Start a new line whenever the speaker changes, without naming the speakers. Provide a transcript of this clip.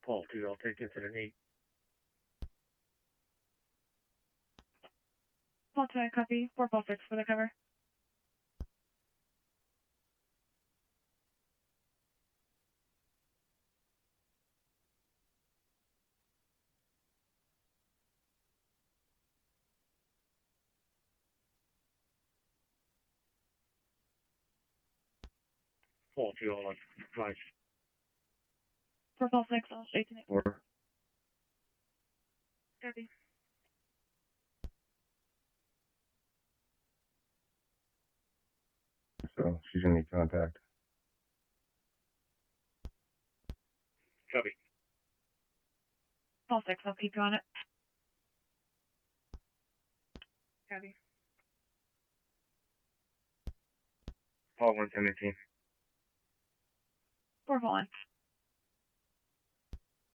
Paul 2, I'll take incident 8.
Paul 2, I copy. 4 Paul 6 for the cover.
Paul 2, all on 5.
4 Paul 6, I'll 18 it.
4.
Copy.
So she's gonna need contact.
Copy.
Paul 6, I'll keep you on it. Copy.
Paul 117.
4 Paul 1.